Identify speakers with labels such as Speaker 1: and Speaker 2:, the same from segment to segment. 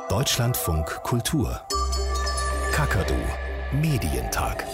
Speaker 1: Deutschlandfunk Kultur. Kakadu Medientag.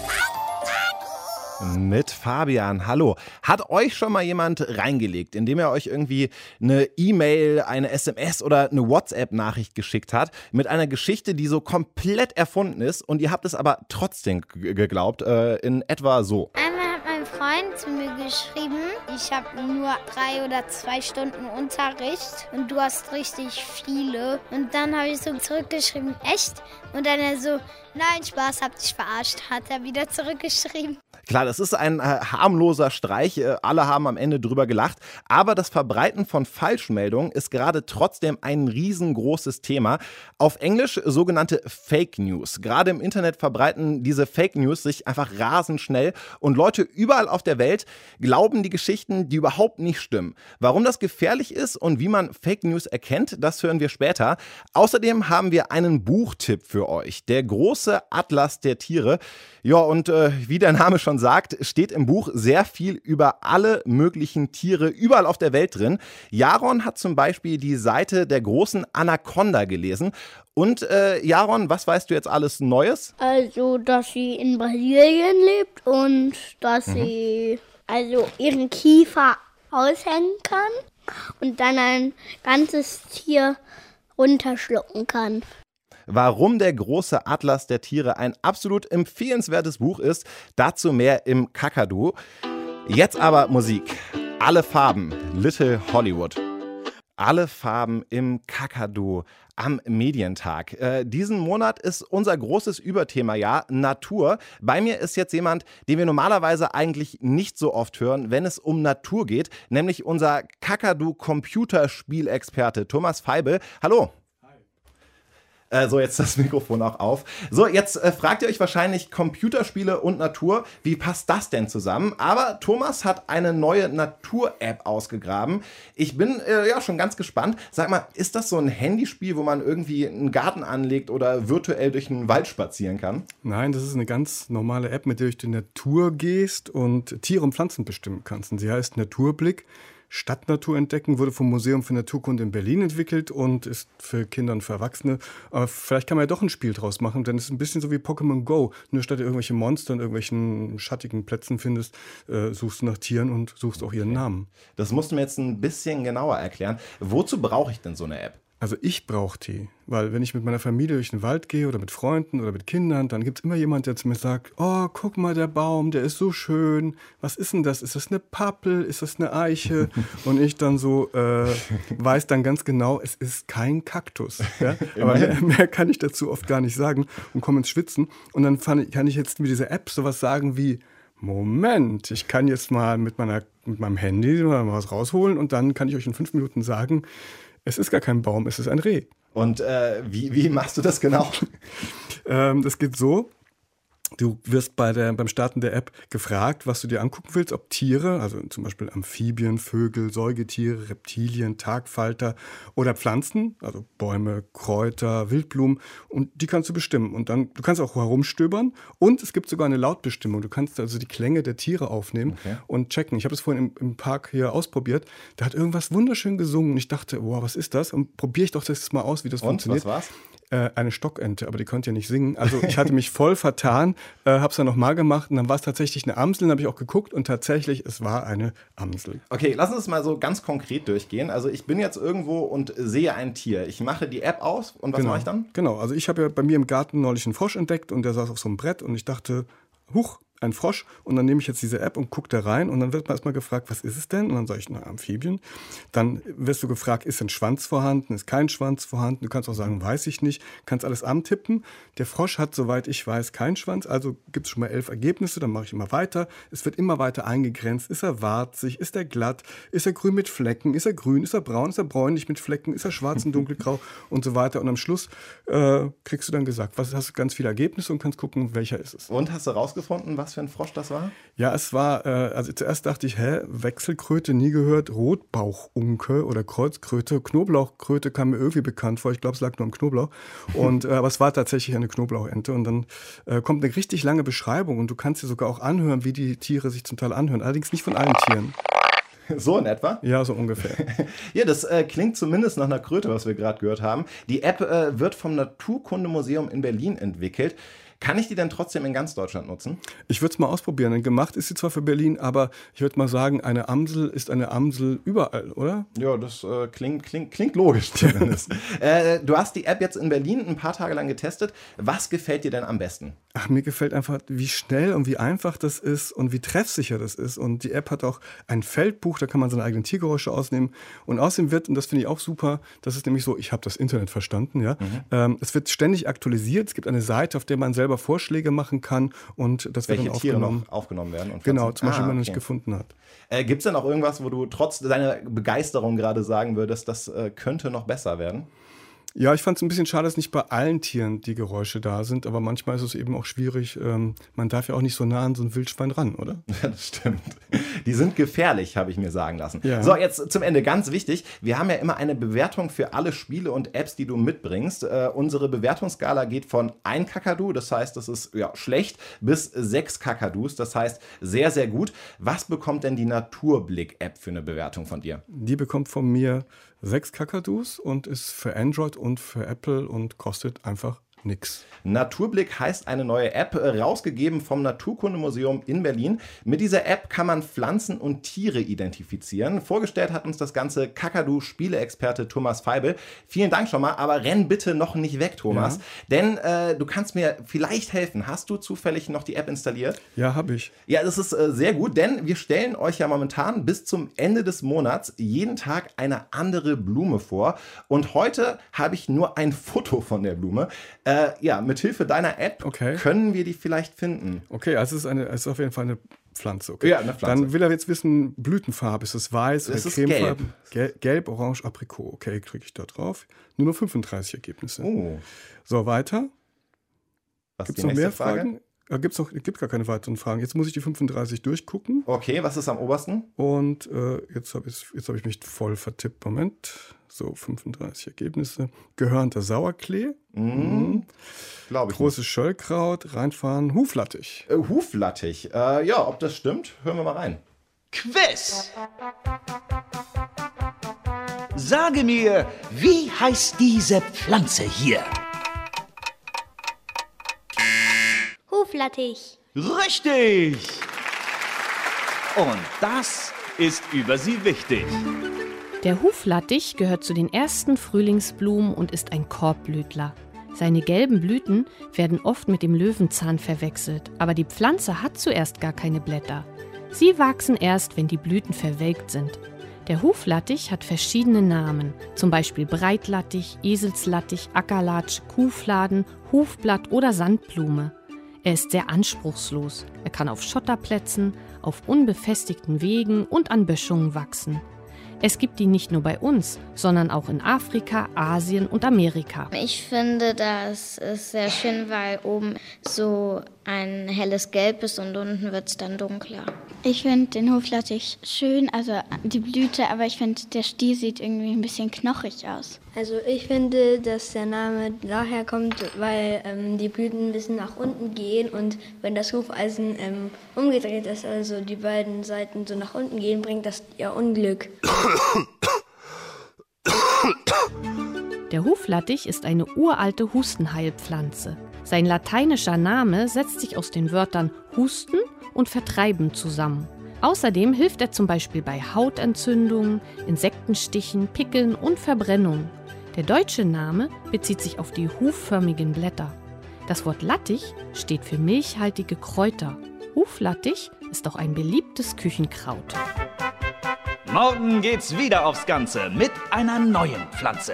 Speaker 2: Mit Fabian, hallo. Hat euch schon mal jemand reingelegt, indem er euch irgendwie eine E-Mail, eine SMS oder eine WhatsApp-Nachricht geschickt hat, mit einer Geschichte, die so komplett erfunden ist und ihr habt es aber trotzdem geglaubt, in etwa so?
Speaker 3: Einmal hat mein Freund zu mir geschrieben, ich habe nur 3 oder 2 Stunden Unterricht und du hast richtig viele. Und dann habe ich so zurückgeschrieben, echt? Und dann er so, nein, Spaß, hab dich verarscht, hat er wieder zurückgeschrieben.
Speaker 2: Klar, das ist ein harmloser Streich, alle haben am Ende drüber gelacht, aber das Verbreiten von Falschmeldungen ist gerade trotzdem ein riesengroßes Thema. Auf Englisch sogenannte Fake News. Gerade im Internet verbreiten diese Fake News sich einfach rasend schnell und Leute überall auf der Welt glauben die Geschichten, die überhaupt nicht stimmen. Warum das gefährlich ist und wie man Fake News erkennt, das hören wir später. Außerdem haben wir einen Buchtipp für euch, der große Atlas der Tiere. Ja, und wie der Name schon sagt, steht im Buch sehr viel über alle möglichen Tiere überall auf der Welt drin. Jaron hat zum Beispiel die Seite der großen Anaconda gelesen. Und Jaron, was weißt du jetzt alles Neues?
Speaker 4: Also, dass sie in Brasilien lebt und dass sie ihren Kiefer aushängen kann und dann ein ganzes Tier runterschlucken kann.
Speaker 2: Warum der große Atlas der Tiere ein absolut empfehlenswertes Buch ist, dazu mehr im Kakadu. Jetzt aber Musik. Alle Farben, Little Hollywood. Alle Farben im Kakadu am Medientag. Diesen Monat ist unser großes Überthema ja Natur. Bei mir ist jetzt jemand, den wir normalerweise eigentlich nicht so oft hören, wenn es um Natur geht, nämlich unser Kakadu-Computerspielexperte Thomas Feibel. Hallo. So, jetzt das Mikrofon auch auf. So, jetzt fragt ihr euch wahrscheinlich Computerspiele und Natur, wie passt das denn zusammen? Aber Thomas hat eine neue Natur-App ausgegraben. Ich bin schon ganz gespannt. Sag mal, ist das so ein Handyspiel, wo man irgendwie einen Garten anlegt oder virtuell durch einen Wald spazieren kann?
Speaker 5: Nein, das ist eine ganz normale App, mit der du durch die Natur gehst und Tiere und Pflanzen bestimmen kannst. Und sie heißt Naturblick. Stadtnatur entdecken, wurde vom Museum für Naturkunde in Berlin entwickelt und ist für Kinder und für Erwachsene. Aber vielleicht kann man ja doch ein Spiel draus machen, denn es ist ein bisschen so wie Pokémon Go. Nur statt du irgendwelche Monster in irgendwelchen schattigen Plätzen findest, suchst du nach Tieren und suchst auch ihren Namen.
Speaker 2: Das musst du mir jetzt ein bisschen genauer erklären. Wozu brauche ich denn so eine App?
Speaker 5: Also ich brauche die, weil wenn ich mit meiner Familie durch den Wald gehe oder mit Freunden oder mit Kindern, dann gibt es immer jemand, der zu mir sagt, oh, guck mal, der Baum, der ist so schön. Was ist denn das? Ist das eine Pappel? Ist das eine Eiche? Und ich dann so weiß dann ganz genau, es ist kein Kaktus. Ja? Aber mehr kann ich dazu oft gar nicht sagen und komme ins Schwitzen. Und dann kann ich jetzt mit dieser App sowas sagen wie, Moment, ich kann jetzt mal mit meinem Handy mal was rausholen und dann kann ich euch in 5 Minuten sagen, es ist gar kein Baum, es ist ein Reh.
Speaker 2: Und wie machst du das genau?
Speaker 5: Das geht so. Du wirst beim Starten der App gefragt, was du dir angucken willst, ob Tiere, also zum Beispiel Amphibien, Vögel, Säugetiere, Reptilien, Tagfalter oder Pflanzen, also Bäume, Kräuter, Wildblumen, und die kannst du bestimmen. Und dann, du kannst auch herumstöbern und es gibt sogar eine Lautbestimmung. Du kannst also die Klänge der Tiere aufnehmen und checken. Ich habe das vorhin im Park hier ausprobiert. Da hat irgendwas wunderschön gesungen und ich dachte, wow, was ist das? Und probiere ich doch das mal aus, wie das funktioniert.
Speaker 2: Und, was war's?
Speaker 5: Eine Stockente, aber die konnte ja nicht singen. Also ich hatte mich voll vertan, habe es dann nochmal gemacht und dann war es tatsächlich eine Amsel, dann habe ich auch geguckt und tatsächlich, es war eine Amsel.
Speaker 2: Okay, lass uns mal so ganz konkret durchgehen. Also ich bin jetzt irgendwo und sehe ein Tier. Ich mache die App aus und was mache ich dann?
Speaker 5: Genau, also ich habe ja bei mir im Garten neulich einen Frosch entdeckt und der saß auf so einem Brett und ich dachte, huch, ein Frosch, und dann nehme ich jetzt diese App und gucke da rein und dann wird man erstmal gefragt, was ist es denn? Und dann sage ich, Amphibien. Dann wirst du gefragt, ist ein Schwanz vorhanden, ist kein Schwanz vorhanden? Du kannst auch sagen, weiß ich nicht, kannst alles antippen. Der Frosch hat, soweit ich weiß, keinen Schwanz, also gibt es schon mal 11 Ergebnisse, dann mache ich immer weiter. Es wird immer weiter eingegrenzt. Ist er warzig, ist er glatt, ist er grün mit Flecken, ist er grün, ist er braun, ist er bräunlich mit Flecken, ist er schwarz und dunkelgrau und so weiter. Und am Schluss kriegst du dann gesagt, hast du ganz viele Ergebnisse und kannst gucken, welcher ist es.
Speaker 2: Und hast du rausgefunden, was für ein Frosch das war?
Speaker 5: Ja, es war, also zuerst dachte ich, Wechselkröte, nie gehört, Rotbauchunke oder Kreuzkröte, Knoblauchkröte kam mir irgendwie bekannt vor, ich glaube, es lag nur am Knoblauch. Aber es war tatsächlich eine Knoblauchente und dann kommt eine richtig lange Beschreibung und du kannst dir sogar auch anhören, wie die Tiere sich zum Teil anhören, allerdings nicht von allen Tieren.
Speaker 2: So in etwa?
Speaker 5: Ja, so ungefähr.
Speaker 2: Ja, das klingt zumindest nach einer Kröte, was wir gerade gehört haben. Die App wird vom Naturkundemuseum in Berlin entwickelt. Kann ich die denn trotzdem in ganz Deutschland nutzen?
Speaker 5: Ich würde es mal ausprobieren. Denn gemacht ist sie zwar für Berlin, aber ich würde mal sagen, eine Amsel ist eine Amsel überall, oder?
Speaker 2: Ja, das klingt logisch zumindest. Du hast die App jetzt in Berlin ein paar Tage lang getestet. Was gefällt dir denn am besten?
Speaker 5: Ach, mir gefällt einfach, wie schnell und wie einfach das ist und wie treffsicher das ist. Und die App hat auch ein Feldbuch, da kann man seine eigenen Tiergeräusche ausnehmen. Und außerdem wird, und das finde ich auch super, das ist nämlich so, ich habe das Internet verstanden, ja. Es wird ständig aktualisiert. Es gibt eine Seite, auf der man selber Vorschläge machen kann und das wird
Speaker 2: Welche
Speaker 5: dann
Speaker 2: Tiere noch aufgenommen werden? Und
Speaker 5: genau, zum Beispiel, wenn man
Speaker 2: okay.
Speaker 5: nicht gefunden hat.
Speaker 2: Gibt es denn auch irgendwas, wo du trotz deiner Begeisterung gerade sagen würdest, das könnte noch besser werden?
Speaker 5: Ja, ich fand es ein bisschen schade, dass nicht bei allen Tieren die Geräusche da sind, aber manchmal ist es eben auch schwierig. Man darf ja auch nicht so nah an so ein Wildschwein ran, oder?
Speaker 2: Ja, das stimmt. Die sind gefährlich, habe ich mir sagen lassen.
Speaker 5: Ja.
Speaker 2: So, jetzt zum Ende ganz wichtig. Wir haben ja immer eine Bewertung für alle Spiele und Apps, die du mitbringst. Unsere Bewertungsskala geht von 1 Kakadu, das heißt, das ist ja schlecht, bis 6 Kakadus, das heißt sehr, sehr gut. Was bekommt denn die Naturblick-App für eine Bewertung von dir?
Speaker 5: Die bekommt von mir 6 Kakadus und ist für Android und für Apple und kostet einfach nix.
Speaker 2: Naturblick heißt eine neue App, rausgegeben vom Naturkundemuseum in Berlin. Mit dieser App kann man Pflanzen und Tiere identifizieren. Vorgestellt hat uns das Ganze Kakadu-Spieleexperte Thomas Feibel. Vielen Dank schon mal, aber renn bitte noch nicht weg, Thomas. Ja. Denn du kannst mir vielleicht helfen. Hast du zufällig noch die App installiert?
Speaker 5: Ja, habe ich.
Speaker 2: Ja, das ist sehr gut, denn wir stellen euch ja momentan bis zum Ende des Monats jeden Tag eine andere Blume vor. Und heute habe ich nur ein Foto von der Blume. Mit Hilfe deiner App können wir die vielleicht finden.
Speaker 5: Okay, also es ist auf jeden Fall eine Pflanze. Okay.
Speaker 2: Ja, eine Pflanze.
Speaker 5: Dann will er jetzt wissen, Blütenfarbe. Ist es weiß oder cremefarben? Gelb, orange, Aprikot. Okay, kriege ich da drauf. Nur noch 35 Ergebnisse.
Speaker 2: Oh.
Speaker 5: So, weiter.
Speaker 2: Was
Speaker 5: gibt es noch mehr Fragen? Gibt gar keine weiteren Fragen. Jetzt muss ich die 35 durchgucken.
Speaker 2: Okay, was ist am obersten?
Speaker 5: Und jetzt hab ich mich voll vertippt. Moment. So, 35 Ergebnisse. Gehörnter Sauerklee.
Speaker 2: Glaube ich.
Speaker 5: Großes Schöllkraut, reinfahren, Huflattich.
Speaker 2: Huflattich. Ja, ob das stimmt, hören wir mal rein.
Speaker 6: Quiz! Sage mir, wie heißt diese Pflanze hier?
Speaker 4: Huflattich.
Speaker 6: Richtig! Und das ist über sie wichtig.
Speaker 7: Der Huflattich gehört zu den ersten Frühlingsblumen und ist ein Korbblütler. Seine gelben Blüten werden oft mit dem Löwenzahn verwechselt, aber die Pflanze hat zuerst gar keine Blätter. Sie wachsen erst, wenn die Blüten verwelkt sind. Der Huflattich hat verschiedene Namen, zum Beispiel Breitlattich, Eselslattich, Ackerlatsch, Kuhfladen, Hufblatt oder Sandblume. Er ist sehr anspruchslos. Er kann auf Schotterplätzen, auf unbefestigten Wegen und an Böschungen wachsen. Es gibt ihn nicht nur bei uns, sondern auch in Afrika, Asien und Amerika.
Speaker 3: Ich finde, das ist sehr schön, weil oben so ein helles Gelb ist und unten wird es dann dunkler.
Speaker 8: Ich finde den Huflattich schön, also die Blüte, aber ich finde, der Stiel sieht irgendwie ein bisschen knochig aus.
Speaker 9: Also ich finde, dass der Name daher kommt, weil die Blüten ein bisschen nach unten gehen und wenn das Hufeisen umgedreht ist, also die beiden Seiten so nach unten gehen, bringt das ja Unglück.
Speaker 7: Der Huflattich ist eine uralte Hustenheilpflanze. Sein lateinischer Name setzt sich aus den Wörtern Husten und Vertreiben zusammen. Außerdem hilft er zum Beispiel bei Hautentzündungen, Insektenstichen, Pickeln und Verbrennungen. Der deutsche Name bezieht sich auf die hufförmigen Blätter. Das Wort Lattich steht für milchhaltige Kräuter. Huflattich ist auch ein beliebtes Küchenkraut.
Speaker 6: Morgen geht's wieder aufs Ganze mit einer neuen Pflanze.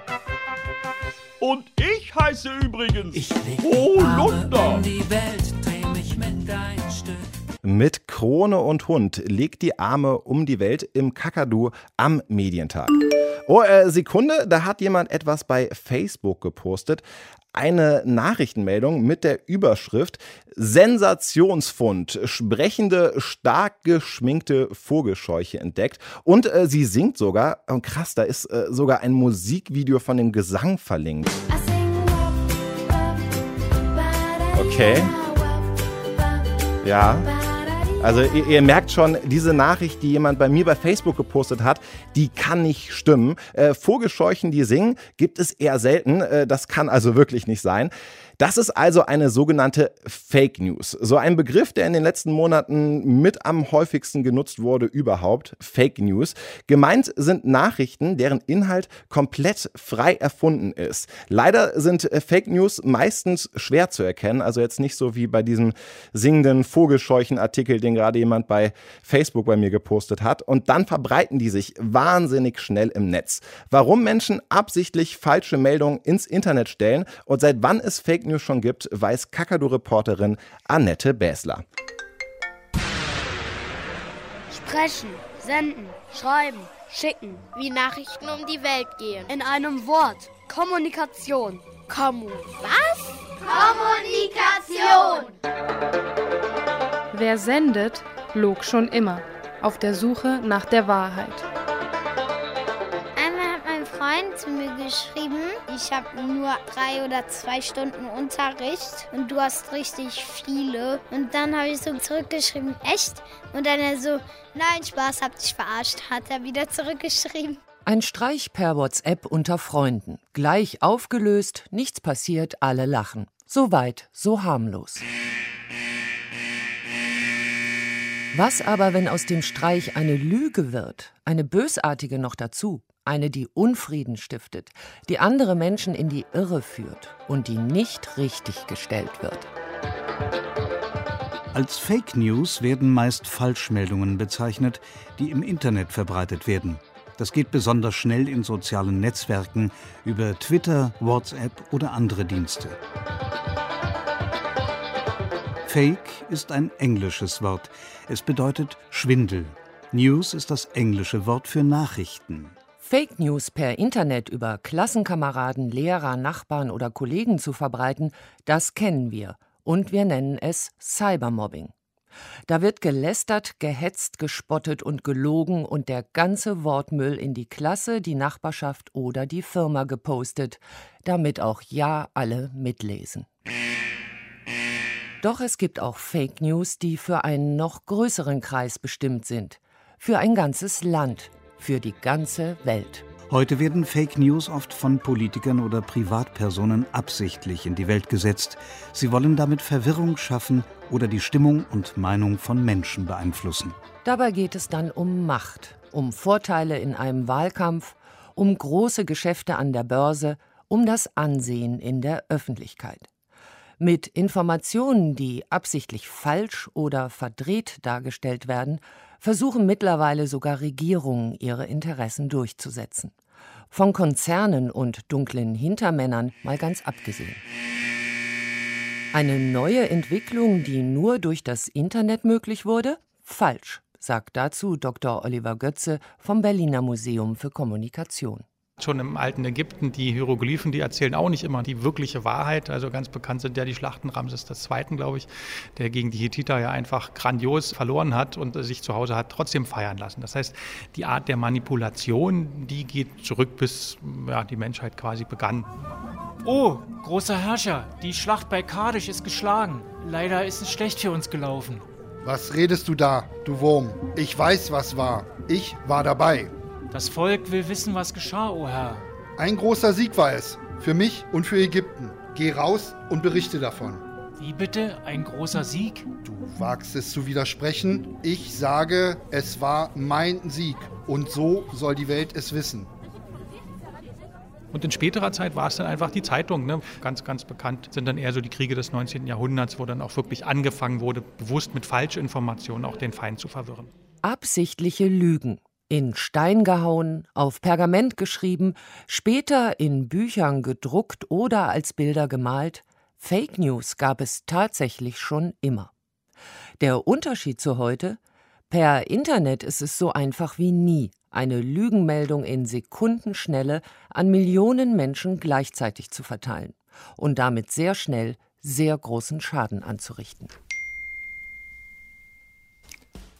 Speaker 6: Und ich heiße übrigens Holunder.
Speaker 10: Um die Welt, dreh mich mit ein Stück.
Speaker 2: Mit Krone und Hund legt die Arme um die Welt im Kakadu am Medientag. Oh, Sekunde, da hat jemand etwas bei Facebook gepostet. Eine Nachrichtenmeldung mit der Überschrift Sensationsfund, sprechende, stark geschminkte Vogelscheuche entdeckt. Und sie singt sogar, und krass, da ist sogar ein Musikvideo von dem Gesang verlinkt. Okay. Ja. Also ihr merkt schon, diese Nachricht, die jemand bei mir bei Facebook gepostet hat, die kann nicht stimmen. Vogelscheuchen, die singen, gibt es eher selten. Das kann also wirklich nicht sein. Das ist also eine sogenannte Fake News. So ein Begriff, der in den letzten Monaten mit am häufigsten genutzt wurde überhaupt. Fake News. Gemeint sind Nachrichten, deren Inhalt komplett frei erfunden ist. Leider sind Fake News meistens schwer zu erkennen. Also jetzt nicht so wie bei diesem singenden Vogelscheuchen-Artikel, den gerade jemand bei Facebook bei mir gepostet hat. Und dann verbreiten die sich wahnsinnig schnell im Netz. Warum Menschen absichtlich falsche Meldungen ins Internet stellen und seit wann es Fake News schon gibt, weiß Kakadu-Reporterin Annette Bäsler.
Speaker 11: Sprechen, senden, schreiben, schicken. Wie Nachrichten um die Welt gehen. In einem Wort. Kommunikation. Was?
Speaker 3: Kommunikation!
Speaker 7: Wer sendet, log schon immer. Auf der Suche nach der Wahrheit.
Speaker 3: Einmal hat mein Freund zu mir geschrieben, ich habe nur 3 oder 2 Stunden Unterricht und du hast richtig viele. Und dann habe ich so zurückgeschrieben, echt? Und dann er so, nein, Spaß, hab dich verarscht, hat er wieder zurückgeschrieben.
Speaker 12: Ein Streich per WhatsApp unter Freunden. Gleich aufgelöst, nichts passiert, alle lachen. So weit, so harmlos. Was aber, wenn aus dem Streich eine Lüge wird, eine bösartige noch dazu, eine, die Unfrieden stiftet, die andere Menschen in die Irre führt und die nicht richtig gestellt wird?
Speaker 13: Als Fake News werden meist Falschmeldungen bezeichnet, die im Internet verbreitet werden. Das geht besonders schnell in sozialen Netzwerken über Twitter, WhatsApp oder andere Dienste. Fake ist ein englisches Wort. Es bedeutet Schwindel. News ist das englische Wort für Nachrichten.
Speaker 12: Fake News per Internet über Klassenkameraden, Lehrer, Nachbarn oder Kollegen zu verbreiten, das kennen wir. Und wir nennen es Cybermobbing. Da wird gelästert, gehetzt, gespottet und gelogen und der ganze Wortmüll in die Klasse, die Nachbarschaft oder die Firma gepostet, damit auch ja alle mitlesen. Doch es gibt auch Fake News, die für einen noch größeren Kreis bestimmt sind. Für ein ganzes Land, für die ganze Welt.
Speaker 13: Heute werden Fake News oft von Politikern oder Privatpersonen absichtlich in die Welt gesetzt. Sie wollen damit Verwirrung schaffen oder die Stimmung und Meinung von Menschen beeinflussen.
Speaker 12: Dabei geht es dann um Macht, um Vorteile in einem Wahlkampf, um große Geschäfte an der Börse, um das Ansehen in der Öffentlichkeit. Mit Informationen, die absichtlich falsch oder verdreht dargestellt werden, versuchen mittlerweile sogar Regierungen, ihre Interessen durchzusetzen. Von Konzernen und dunklen Hintermännern mal ganz abgesehen. Eine neue Entwicklung, die nur durch das Internet möglich wurde? Falsch, sagt dazu Dr. Oliver Götze vom Berliner Museum für Kommunikation.
Speaker 14: Schon im alten Ägypten, die Hieroglyphen, die erzählen auch nicht immer die wirkliche Wahrheit. Also ganz bekannt sind ja die Schlachten Ramses II., glaube ich, der gegen die Hethiter ja einfach grandios verloren hat und sich zu Hause hat trotzdem feiern lassen. Das heißt, die Art der Manipulation, die geht zurück, bis die Menschheit quasi begann.
Speaker 10: Oh, großer Herrscher, die Schlacht bei Kardisch ist geschlagen. Leider ist es schlecht für uns gelaufen.
Speaker 15: Was redest du da, du Wurm? Ich weiß, was war. Ich war dabei.
Speaker 10: Das Volk will wissen, was geschah, o Herr.
Speaker 15: Ein großer Sieg war es, für mich und für Ägypten. Geh raus und berichte davon.
Speaker 10: Wie bitte? Ein großer Sieg?
Speaker 15: Du wagst es zu widersprechen. Ich sage, es war mein Sieg. Und so soll die Welt es wissen.
Speaker 14: Und in späterer Zeit war es dann einfach die Zeitung. Ne? Ganz, ganz bekannt sind dann eher so die Kriege des 19. Jahrhunderts, wo dann auch wirklich angefangen wurde, bewusst mit Falschinformationen auch den Feind zu verwirren.
Speaker 12: Absichtliche Lügen. In Stein gehauen, auf Pergament geschrieben, später in Büchern gedruckt oder als Bilder gemalt. Fake News gab es tatsächlich schon immer. Der Unterschied zu heute? Per Internet ist es so einfach wie nie, eine Lügenmeldung in Sekundenschnelle an Millionen Menschen gleichzeitig zu verteilen und damit sehr schnell sehr großen Schaden anzurichten.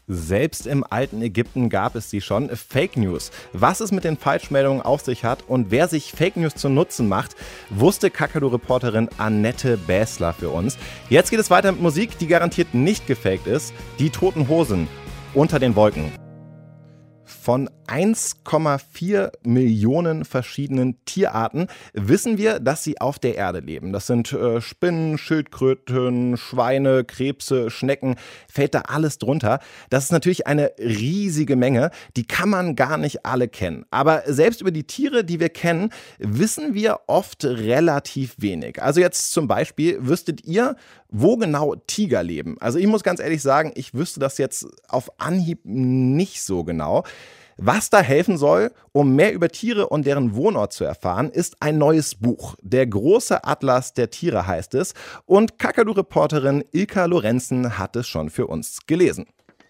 Speaker 2: Selbst im alten Ägypten gab es sie schon. Fake News. Was es mit den Falschmeldungen auf sich hat und wer sich Fake News zu Nutzen macht, wusste Kakadu-Reporterin Annette Bäßler für uns. Jetzt geht es weiter mit Musik, die garantiert nicht gefaked ist. Die Toten Hosen, Unter den Wolken. Von 1,4 Millionen verschiedenen Tierarten wissen wir, dass sie auf der Erde leben. Das sind Spinnen, Schildkröten, Schweine, Krebse, Schnecken, fällt da alles drunter. Das ist natürlich eine riesige Menge, die kann man gar nicht alle kennen. Aber selbst über die Tiere, die wir kennen, wissen wir oft relativ wenig. Also jetzt zum Beispiel, wüsstet ihr, wo genau Tiger leben? Also ich muss ganz ehrlich sagen, ich wüsste das jetzt auf Anhieb nicht so genau. Was da helfen soll, um mehr über Tiere und deren Wohnort zu erfahren, ist ein neues Buch. Der große Atlas der Tiere heißt es. Und Kakadu-Reporterin Ilka Lorenzen hat es schon für uns gelesen.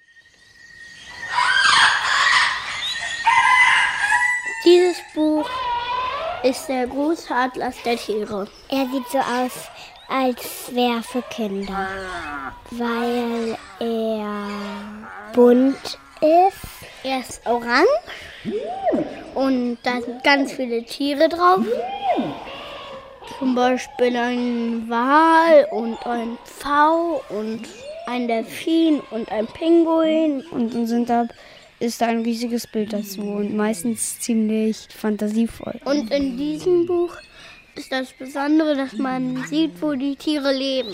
Speaker 4: Dieses Buch ist der große Atlas der Tiere.
Speaker 3: Er sieht so aus, als wäre für Kinder, weil er bunt ist.
Speaker 4: Er ist orange und da sind ganz viele Tiere drauf. Zum Beispiel ein Wal und ein Pfau und ein Delfin und ein Pinguin.
Speaker 16: Und ist da ein riesiges Bild dazu und meistens ziemlich fantasievoll.
Speaker 4: Und in diesem Buch ist das Besondere, dass man sieht, wo die Tiere leben.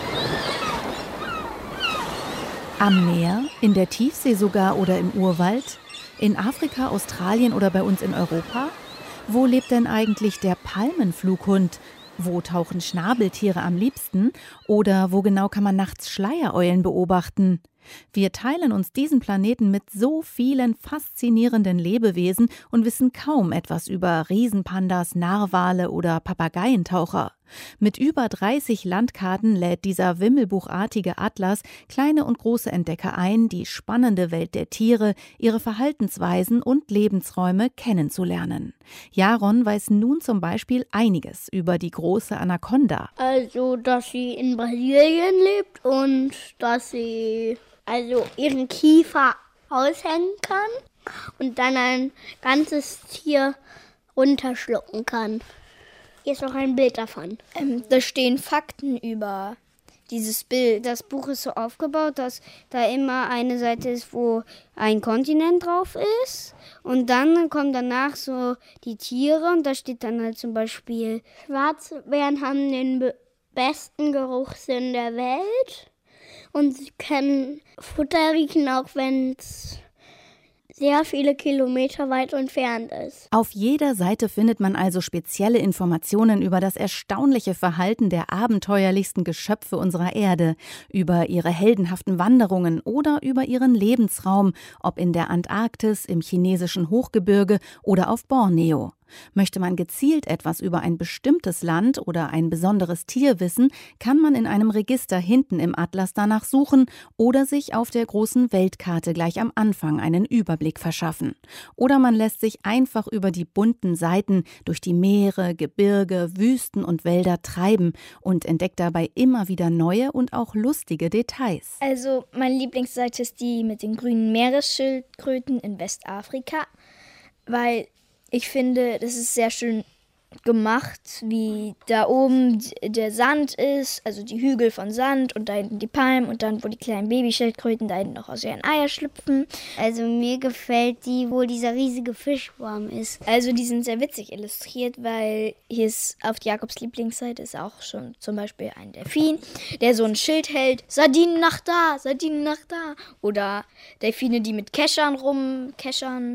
Speaker 17: Am Meer, in der Tiefsee sogar oder im Urwald, in Afrika, Australien oder bei uns in Europa? Wo lebt denn eigentlich der Palmenflughund? Wo tauchen Schnabeltiere am liebsten? Oder wo genau kann man nachts Schleiereulen beobachten? Wir teilen uns diesen Planeten mit so vielen faszinierenden Lebewesen und wissen kaum etwas über Riesenpandas, Narwale oder Papageientaucher. Mit über 30 Landkarten lädt dieser wimmelbuchartige Atlas kleine und große Entdecker ein, die spannende Welt der Tiere, ihre Verhaltensweisen und Lebensräume kennenzulernen. Jaron weiß nun zum Beispiel einiges über die große Anaconda.
Speaker 4: Also, dass sie in Brasilien lebt und dass sie ihren Kiefer aushängen kann und dann ein ganzes Tier runterschlucken kann. Hier ist noch ein Bild davon.
Speaker 18: Da stehen Fakten über dieses Bild. Das Buch ist so aufgebaut, dass da immer eine Seite ist, wo ein Kontinent drauf ist. Und dann kommen danach so die Tiere und da steht dann halt zum Beispiel:
Speaker 4: Schwarzbären haben den besten Geruchssinn der Welt. Und sie können Futter riechen, auch wenn es sehr viele Kilometer weit entfernt ist.
Speaker 17: Auf jeder Seite findet man also spezielle Informationen über das erstaunliche Verhalten der abenteuerlichsten Geschöpfe unserer Erde, über ihre heldenhaften Wanderungen oder über ihren Lebensraum, ob in der Antarktis, im chinesischen Hochgebirge oder auf Borneo. Möchte man gezielt etwas über ein bestimmtes Land oder ein besonderes Tier wissen, kann man in einem Register hinten im Atlas danach suchen oder sich auf der großen Weltkarte gleich am Anfang einen Überblick verschaffen. Oder man lässt sich einfach über die bunten Seiten durch die Meere, Gebirge, Wüsten und Wälder treiben und entdeckt dabei immer wieder neue und auch lustige Details.
Speaker 18: Also meine Lieblingsseite ist die mit den grünen Meeresschildkröten in Westafrika, weil ich finde, das ist sehr schön gemacht, wie da oben der Sand ist, also die Hügel von Sand und da hinten die Palmen und dann, wo die kleinen Babyschildkröten da hinten noch aus ihren Eier schlüpfen.
Speaker 3: Also mir gefällt die, wo dieser riesige Fischwurm ist.
Speaker 18: Also die sind sehr witzig illustriert, weil hier ist auf Jakobs Lieblingsseite ist auch schon zum Beispiel ein Delfin, der so ein Schild hält: Sardinen nach da, Sardinen nach da. Oder Delfine, die mit Keschern rumkeschern.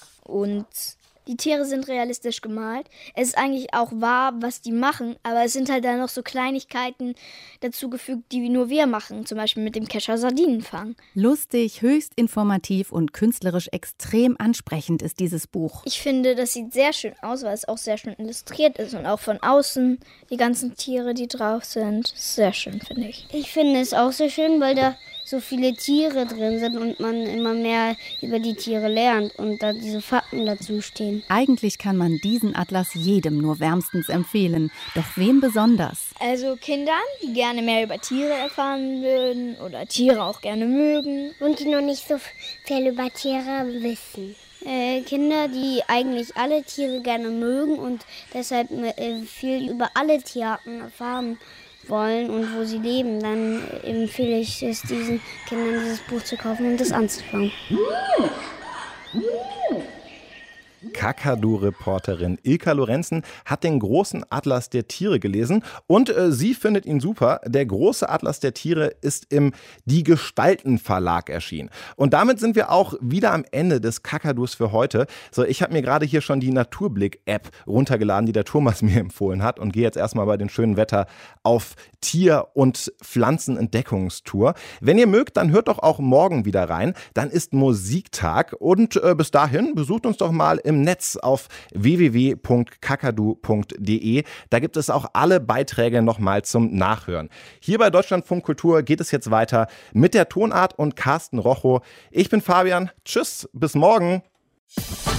Speaker 18: Und die Tiere sind realistisch gemalt. Es ist eigentlich auch wahr, was die machen, aber es sind halt dann noch so Kleinigkeiten dazugefügt, die nur wir machen, zum Beispiel mit dem Kescher Sardinen fangen.
Speaker 17: Lustig, höchst informativ und künstlerisch extrem ansprechend ist dieses Buch.
Speaker 18: Ich finde, das sieht sehr schön aus, weil es auch sehr schön illustriert ist und auch von außen die ganzen Tiere, die drauf sind. Sehr schön, finde ich.
Speaker 3: Ich finde es auch sehr schön, weil da
Speaker 4: so viele Tiere drin sind und man immer mehr über die Tiere lernt und da diese Fakten dazu stehen.
Speaker 17: Eigentlich kann man diesen Atlas jedem nur wärmstens empfehlen. Doch wem besonders?
Speaker 18: Also Kindern, die gerne mehr über Tiere erfahren würden oder Tiere auch gerne mögen.
Speaker 4: Und die noch nicht so viel über Tiere wissen. Kinder, die eigentlich alle Tiere gerne mögen und deshalb viel über alle Tierarten erfahren wollen und wo sie leben, dann empfehle ich es diesen Kindern, dieses Buch zu kaufen und das anzuschauen.
Speaker 2: Kakadu-Reporterin Ilka Lorenzen hat den großen Atlas der Tiere gelesen und sie findet ihn super. Der große Atlas der Tiere ist im Die Gestalten Verlag erschienen. Und damit sind wir auch wieder am Ende des Kakadus für heute. So, ich habe mir gerade hier schon die Naturblick-App runtergeladen, die der Thomas mir empfohlen hat und gehe jetzt erstmal bei dem schönen Wetter auf Tier- und Pflanzenentdeckungstour. Wenn ihr mögt, dann hört doch auch morgen wieder rein. Dann ist Musiktag und bis dahin besucht uns doch mal im Netz auf www.kakadu.de. Da gibt es auch alle Beiträge nochmal zum Nachhören. Hier bei Deutschlandfunk Kultur geht es jetzt weiter mit der Tonart und Carsten Rochow. Ich bin Fabian. Tschüss, bis morgen.